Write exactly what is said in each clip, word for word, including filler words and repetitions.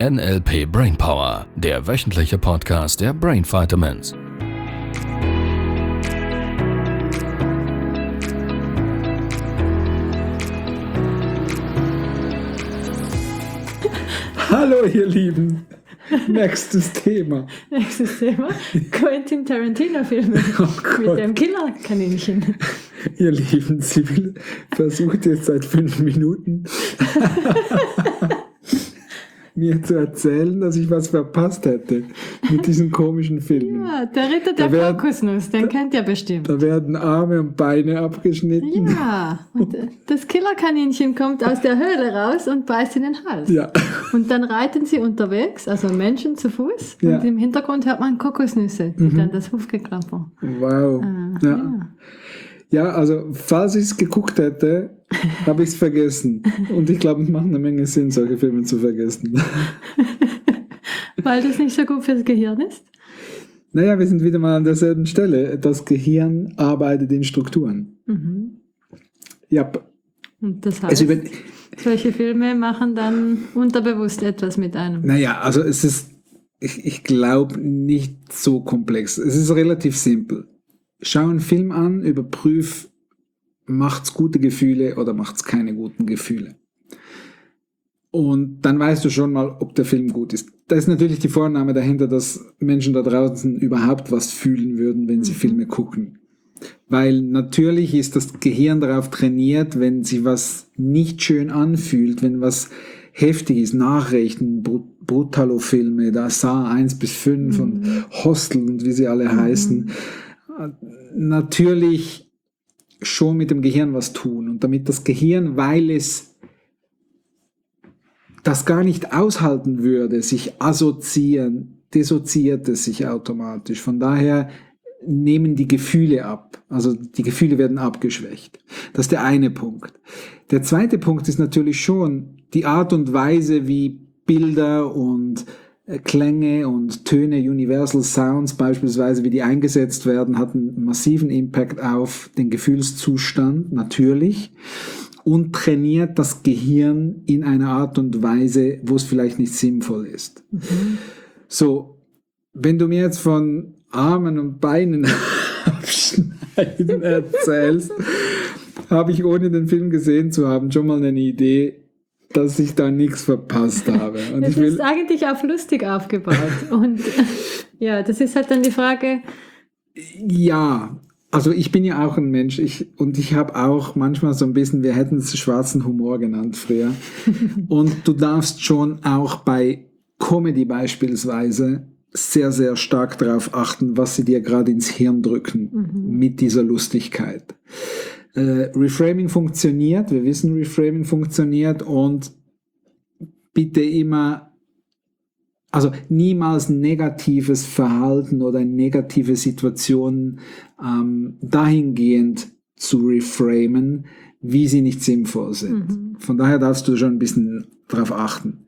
N L P Brainpower, der wöchentliche Podcast der Brain Vitamins. Hallo ihr Lieben, nächstes Thema. Nächstes Thema, Quentin Tarantino-Filme Oh mit dem Killerkaninchen. Ihr Lieben, Sibylle versucht jetzt seit fünf Minuten mir zu erzählen, dass ich was verpasst hätte mit diesen komischen Filmen. Ja, der Ritter der werden, Kokosnuss, den kennt ihr bestimmt. Da werden Arme und Beine abgeschnitten. Ja, und das Killerkaninchen kommt aus der Höhle raus und beißt in den Hals. Ja. Und dann reiten sie unterwegs, also Menschen zu Fuß, Ja. und im Hintergrund hört man Kokosnüsse, die Mhm. dann das Hufgeklapper. Wow. Ah, ja. ja. ja, also falls ich es geguckt hätte, habe ich es vergessen. Und ich glaube, es macht eine Menge Sinn, solche Filme zu vergessen. Weil das nicht so gut fürs Gehirn ist? Naja, wir sind wieder mal an derselben Stelle. Das Gehirn arbeitet in Strukturen. Mhm. Ja. Und das heißt, Also über, solche Filme machen dann unterbewusst etwas mit einem. naja, also es ist, ich, ich glaube, nicht so komplex. Es ist relativ simpel. Schau einen Film an, überprüf, macht's gute Gefühle oder macht's keine guten Gefühle. Und dann weißt du schon mal, ob der Film gut ist. Da ist natürlich die Vorannahme dahinter, dass Menschen da draußen überhaupt was fühlen würden, wenn sie Mhm. Filme gucken. Weil natürlich ist das Gehirn darauf trainiert, wenn sich was nicht schön anfühlt, wenn was heftig ist, Nachrichten, Brut- Brutalo-Filme, da Saw eins bis fünf Mhm. und Hostel und wie sie alle Mhm. heißen, natürlich schon mit dem Gehirn was tun. Und damit das Gehirn, weil es das gar nicht aushalten würde, sich assoziieren, dissoziiert es sich automatisch. Von daher nehmen die Gefühle ab. Also die Gefühle werden abgeschwächt. Das ist der eine Punkt. Der zweite Punkt ist natürlich schon die Art und Weise, wie Bilder und äh, Klänge und Töne, Universal Sounds beispielsweise, wie die eingesetzt werden, hat einen massiven Impact auf den Gefühlszustand, natürlich. Und trainiert das Gehirn in einer Art und Weise, wo es vielleicht nicht sinnvoll ist. Mhm. So, wenn du mir jetzt von Armen und Beinen abschneiden erzählst, habe ich, ohne den Film gesehen zu haben, schon mal eine Idee, dass ich da nichts verpasst habe. Und Das ich will, ist eigentlich auf lustig aufgebaut. Und ja, das ist halt dann die Frage. ja, also ich bin ja auch ein Mensch, ich, und ich habe auch manchmal so ein bisschen, wir hätten es schwarzen Humor genannt früher. Und du darfst schon auch bei Comedy beispielsweise sehr, sehr stark darauf achten, was sie dir gerade ins Hirn drücken Mhm. mit dieser Lustigkeit. Äh, Reframing funktioniert, wir wissen, Reframing funktioniert, und bitte immer, also niemals negatives Verhalten oder negative Situationen ähm, dahingehend zu reframen, wie sie nicht sinnvoll sind. Mhm. Von daher darfst du schon ein bisschen darauf achten.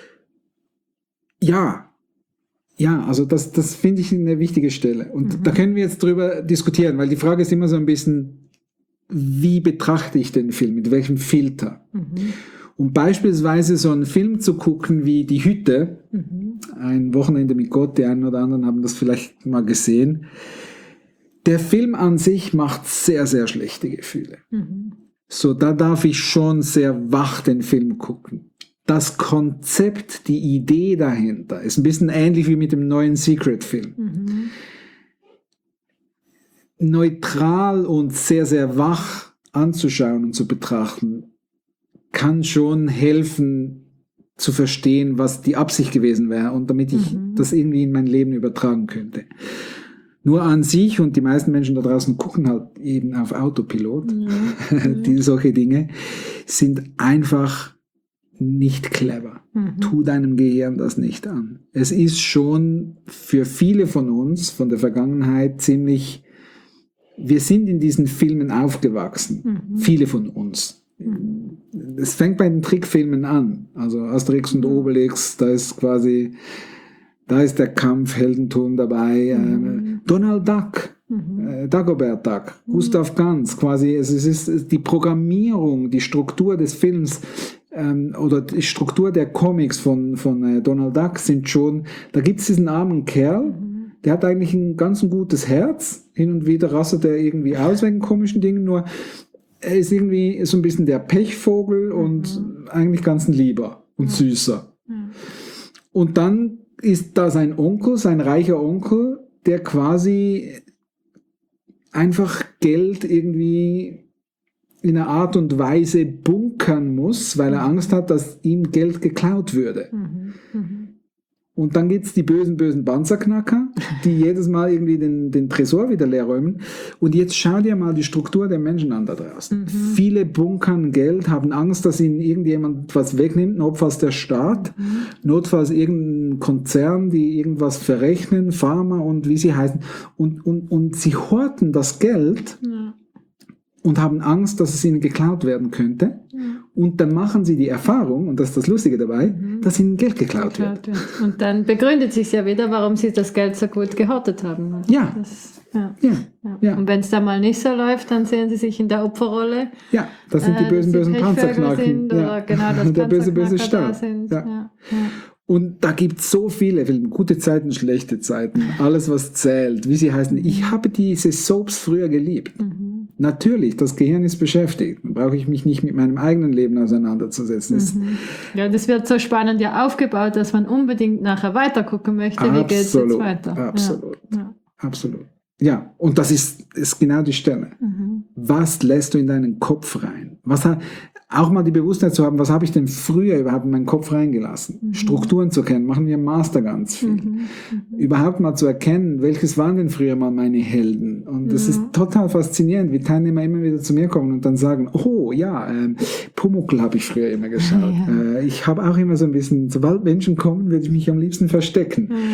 Ja, ja, also das, das finde ich eine wichtige Stelle. Und Mhm. da können wir jetzt drüber diskutieren, weil die Frage ist immer so ein bisschen, wie betrachte ich den Film, mit welchem Filter? Mhm. Um beispielsweise so einen Film zu gucken wie Die Hütte, Mhm. ein Wochenende mit Gott, die einen oder anderen haben das vielleicht mal gesehen. Der Film an sich macht sehr, sehr schlechte Gefühle. Mhm. So, da darf ich schon sehr wach den Film gucken. Das Konzept, die Idee dahinter ist ein bisschen ähnlich wie mit dem neuen Secret-Film. Mhm. Neutral und sehr, sehr wach anzuschauen und zu betrachten, kann schon helfen zu verstehen, was die Absicht gewesen wäre, und damit ich Mhm. das irgendwie in mein Leben übertragen könnte. Nur an sich, und die meisten Menschen da draußen gucken halt eben auf Autopilot, Ja. die solche Dinge sind einfach nicht clever. Mhm. Tu deinem Gehirn das nicht an. Es ist schon für viele von uns, von der Vergangenheit, ziemlich, wir sind in diesen Filmen aufgewachsen. Mhm. Viele von uns. Mhm. Es fängt bei den Trickfilmen an. Also Asterix und Mhm. Obelix, da ist quasi, da ist der Kampf, Heldentum dabei. Mhm. Äh, Donald Duck, Mhm. äh, Dagobert Duck, Gustav Ganz, quasi, es ist, es ist die Programmierung, die Struktur des Films ähm, oder die Struktur der Comics von, von äh, Donald Duck sind schon, da gibt es diesen armen Kerl, mhm. der hat eigentlich ein ganz ein gutes Herz, hin und wieder rastet er irgendwie aus wegen komischen Dingen, nur er ist irgendwie so ein bisschen der Pechvogel mhm. und eigentlich ganz ein Lieber und mhm. süßer. Mhm. Und dann ist da sein Onkel, sein reicher Onkel, der quasi einfach Geld irgendwie in einer Art und Weise bunkern muss, weil er Angst hat, dass ihm Geld geklaut würde. Mhm. Mhm. Und dann gibt es die bösen, bösen Panzerknacker, die jedes Mal irgendwie den, den Tresor wieder leer räumen. Und jetzt schau dir mal die Struktur der Menschen an da draußen. Mhm. Viele bunkern Geld, haben Angst, dass ihnen irgendjemand was wegnimmt, notfalls der Staat, mhm. notfalls irgendein Konzern, die irgendwas verrechnen, Pharma und wie sie heißen. Und, und, und sie horten das Geld ja. und haben Angst, dass es ihnen geklaut werden könnte. Ja. Und dann machen sie die Erfahrung, und das ist das Lustige dabei, mhm. dass ihnen Geld geklaut, geklaut wird. wird. Und dann begründet sich ja wieder, warum sie das Geld so gut gehortet haben. Ja. Das, ja. Ja. Ja. Ja. Und wenn es da mal nicht so läuft, dann sehen sie sich in der Opferrolle. Ja, das sind die bösen, äh, bösen Panzerknacken. Sind, ja. Oder genau das der böse, böse Staat. Ja. Ja. Ja. Und da gibt es so viele Filme, gute Zeiten, schlechte Zeiten, alles was zählt, wie sie heißen. Ich habe diese Soaps früher geliebt. Mhm. Natürlich, das Gehirn ist beschäftigt. Dann brauche ich mich nicht mit meinem eigenen Leben auseinanderzusetzen. Mhm. Ja, das wird so spannend ja aufgebaut, dass man unbedingt nachher weitergucken möchte. Absolut, wie geht es jetzt weiter? Absolut, ja. Ja. absolut. Ja, und das ist, ist genau die Stelle. Mhm. Was lässt du in deinen Kopf rein? Was hat, auch mal die Bewusstheit zu haben, was habe ich denn früher überhaupt in meinen Kopf reingelassen? Mhm. Strukturen zu kennen, machen wir im Master ganz viel. Mhm. Mhm. Überhaupt mal zu erkennen, welches waren denn früher mal meine Helden? Und das mhm. ist total faszinierend, wie Teilnehmer immer wieder zu mir kommen und dann sagen, oh ja, äh, Pumuckl habe ich früher immer geschaut. Ja. Äh, ich habe auch immer so ein bisschen, sobald Menschen kommen, würde ich mich am liebsten verstecken. Mhm.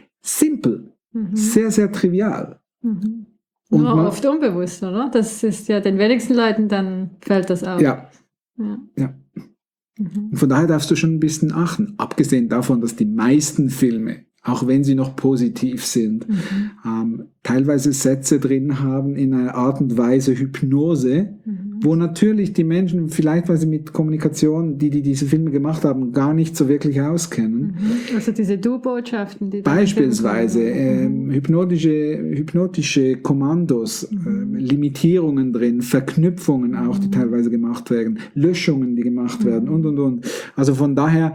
Simpel, mhm. sehr, sehr trivial. Mhm. Und Nur man, oft unbewusst, oder? Das ist ja den wenigsten Leuten, dann fällt das auf. Ja. Ja. ja. Mhm. Und von daher darfst du schon ein bisschen achten. Abgesehen davon, dass die meisten Filme, auch wenn sie noch positiv sind, mhm. ähm, teilweise Sätze drin haben in einer Art und Weise Hypnose, mhm. wo natürlich die Menschen, vielleicht weil sie mit Kommunikation, die, die diese Filme gemacht haben, gar nicht so wirklich auskennen. Mhm. Also diese Du-Botschaften. Die Beispielsweise ähm, hypnotische, hypnotische Kommandos, mhm. ähm, Limitierungen drin, Verknüpfungen auch, die mhm. teilweise gemacht werden, Löschungen, die gemacht werden mhm. und, und, und. Also von daher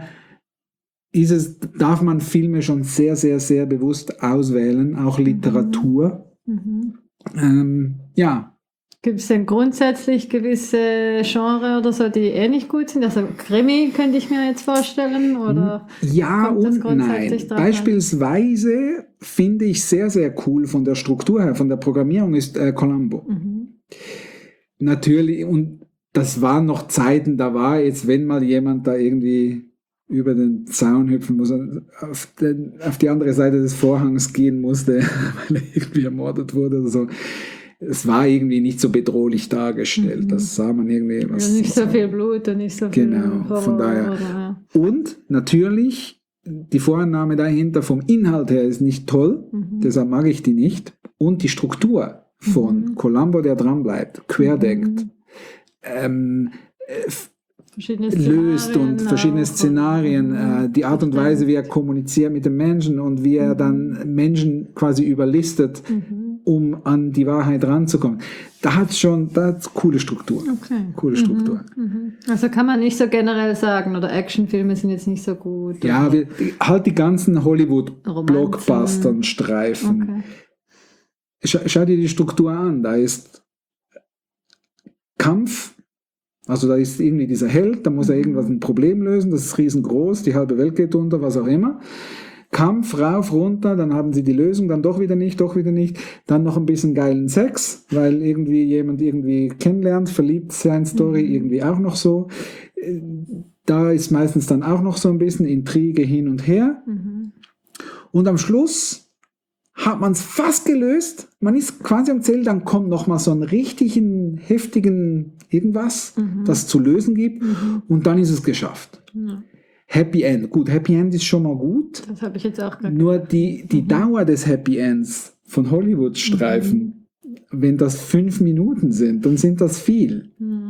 ist es, darf man Filme schon sehr, sehr, sehr bewusst auswählen, auch Literatur. Mhm. Ähm, ja. Gibt es denn grundsätzlich gewisse Genre oder so, die eh nicht gut sind? Also Krimi könnte ich mir jetzt vorstellen, oder? Ja und nein. Beispielsweise finde ich sehr, sehr cool von der Struktur her, von der Programmierung ist äh, Columbo. Mhm. Natürlich, und das waren noch Zeiten, da war jetzt, wenn mal jemand da irgendwie über den Zaun hüpfen muss, auf, den, auf die andere Seite des Vorhangs gehen musste, weil er irgendwie ermordet wurde oder so. Es war irgendwie nicht so bedrohlich dargestellt. Mhm. Das sah man irgendwie. Was, ja, nicht so viel Blut und nicht so viel Genau, Horror, von daher. Oder, ja. Und natürlich, die Vorannahme dahinter vom Inhalt her ist nicht toll, mhm. deshalb mag ich die nicht. Und die Struktur von mhm. Columbo, der dranbleibt, querdenkt, mhm. ähm, löst und verschiedene Szenarien, äh, die Art und Weise, wie er kommuniziert mit den Menschen und wie er dann Menschen quasi überlistet, mhm. um an die Wahrheit ranzukommen. Da hat es schon, da hat's coole Struktur. Okay. Coole Struktur. Mhm. Mhm. Also kann man nicht so generell sagen, oder Actionfilme sind jetzt nicht so gut. Ja, wir, halt die ganzen Hollywood-Blockbustern streifen. Okay. Schau, schau dir die Struktur an, da ist Kampf. Also da ist irgendwie dieser Held, da muss er irgendwas ein Problem lösen, das ist riesengroß, die halbe Welt geht unter, was auch immer. Kampf, rauf, runter, dann haben sie die Lösung, dann doch wieder nicht, doch wieder nicht. Dann noch ein bisschen geilen Sex, weil irgendwie jemand irgendwie kennenlernt, verliebt sein, Story mhm. irgendwie auch noch so. Da ist meistens dann auch noch so ein bisschen Intrige hin und her. Mhm. Und am Schluss hat man es fast gelöst, man ist quasi am Ziel, dann kommt nochmal so einen richtigen, heftigen irgendwas, mhm. das es zu lösen gibt mhm. und dann ist es geschafft. Ja. Happy End. Gut, Happy End ist schon mal gut. Das habe ich jetzt auch gerade Nur die, die mhm. Dauer des Happy Ends von Hollywood-Streifen, mhm. wenn das fünf Minuten sind, dann sind das viel. Mhm.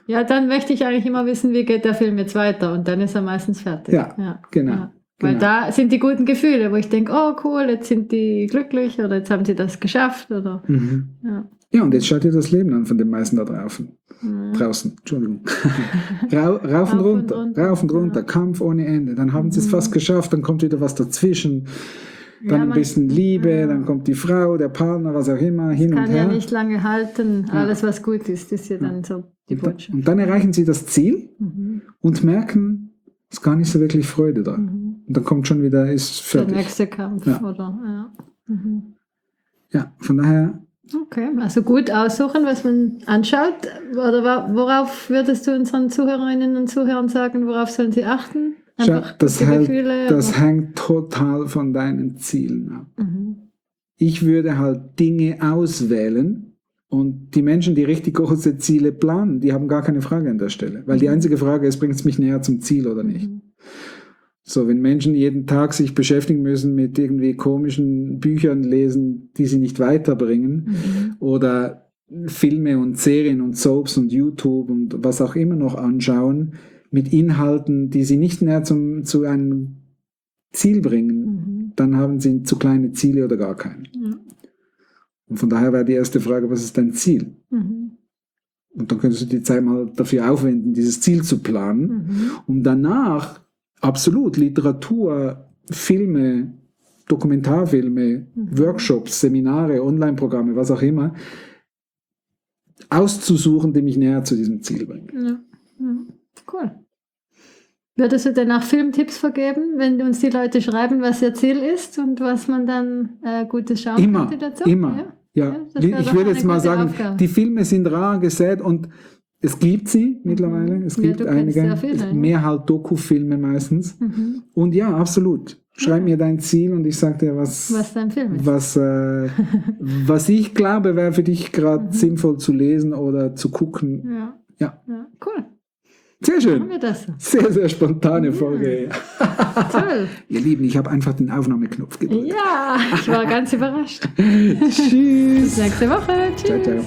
Ja, dann möchte ich eigentlich immer wissen, wie geht der Film jetzt weiter und dann ist er meistens fertig. Ja, genau. Ja. Weil genau. da sind die guten Gefühle, wo ich denke, oh cool, jetzt sind die glücklich oder jetzt haben sie das geschafft. Oder, Mhm. ja. Ja, und jetzt schaut ihr das Leben an von den meisten da draußen. Mhm. Draußen, Entschuldigung. Ra rauf, Rauf und und runter, runter. rauf und runter, Ja. Kampf ohne Ende. Dann haben sie es Mhm. fast geschafft, dann kommt wieder was dazwischen. Dann Ja, ein man- bisschen Liebe, ja. dann kommt die Frau, der Partner, was auch immer, hin und Kann her. ja nicht lange halten. Ja. Alles, was gut ist, ist ja dann so die und, dann, Botschaft. und dann erreichen sie das Ziel Mhm. und merken, es ist gar nicht so wirklich Freude da. Mhm. Und dann kommt schon wieder, ist Der fertig. nächste Kampf, Ja. oder? Ja. Mhm. Ja, von daher, Okay, also gut aussuchen, was man anschaut. Oder wa- worauf würdest du unseren Zuhörerinnen und Zuhörern sagen, worauf sollen sie achten? schau, Einfach das, gute hält, Gefühle, das aber- hängt total von deinen Zielen ab. Mhm. Ich würde halt Dinge auswählen und die Menschen, die richtig große Ziele planen, die haben gar keine Frage an der Stelle. Weil die einzige Frage ist, bringt es mich näher zum Ziel oder nicht? Mhm. So, wenn Menschen jeden Tag sich beschäftigen müssen mit irgendwie komischen Büchern lesen, die sie nicht weiterbringen, Mhm. oder Filme und Serien und Soaps und YouTube und was auch immer noch anschauen, mit Inhalten, die sie nicht näher zum, zu einem Ziel bringen, Mhm. dann haben sie zu kleine Ziele oder gar keine. Ja. Und von daher wäre die erste Frage, was ist dein Ziel? Mhm. Und dann könntest du die Zeit mal dafür aufwenden, dieses Ziel zu planen, Mhm. um danach absolut Literatur, Filme, Dokumentarfilme, Mhm. Workshops, Seminare, Online-Programme, was auch immer, auszusuchen, die mich näher zu diesem Ziel bringen. Ja. Ja. Cool. Würdest du denn auch Filmtipps vergeben, wenn uns die Leute schreiben, was ihr Ziel ist und was man dann äh, Gutes schauen Immer, könnte dazu? immer. Ja. Ja, Ja, das wäre ich doch würde eine jetzt mal gute sagen, Aufgabe. die Filme sind rar gesät und es gibt sie mittlerweile. Es Ja, gibt du kennst einige, sehr viele, ja. mehr halt Doku-Filme meistens. Mhm. Und ja, absolut. Schreib Ja. mir dein Ziel und ich sag dir, was, Was dein Film ist. was, äh, was ich glaube, wäre für dich gerade Mhm. sinnvoll zu lesen oder zu gucken. Ja. Ja. Ja. Cool. Sehr Machen schön. wir das so. Sehr, sehr spontane Folge. Toll. Ihr Lieben, ich habe einfach den Aufnahmeknopf gedrückt. Ja, ich war ganz überrascht. Tschüss. Bis nächste Woche. Tschüss. Ciao, ciao.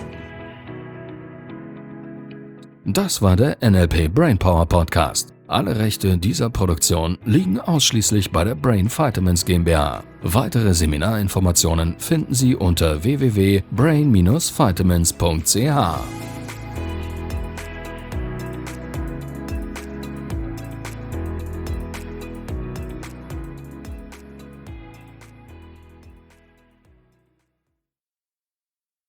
Das war der N L P Brainpower Podcast. Alle Rechte dieser Produktion liegen ausschließlich bei der Brain Vitamins GmbH. Weitere Seminarinformationen finden Sie unter w w w punkt brain dash vitamins punkt c h.